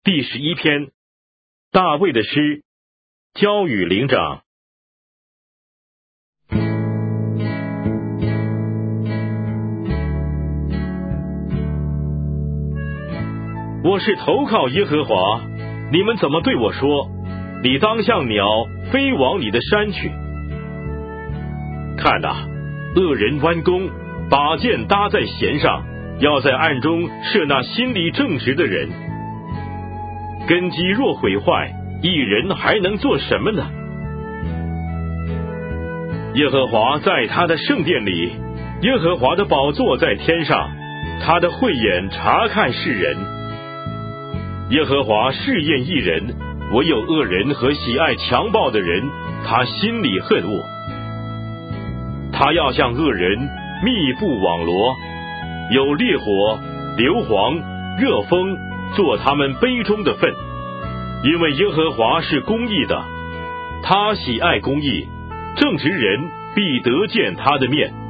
第11篇，大卫的诗，交与灵长。我是投靠耶和华，你们怎么对我说？你当像鸟飞往你的山去。看哪，恶人弯弓，把箭搭在弦上，要在暗中射那心里正直的人。根基若毁坏，一人还能做什么呢？耶和华在他的圣殿里，耶和华的宝座在天上，他的慧眼察看世人。耶和华试验一人，唯有恶人和喜爱强暴的人，他心里恨恶。他要向恶人密布网罗，有烈火、硫磺、热风做他们杯中的分。因为耶和华是公义的，他喜爱公义，正直人必得见他的面。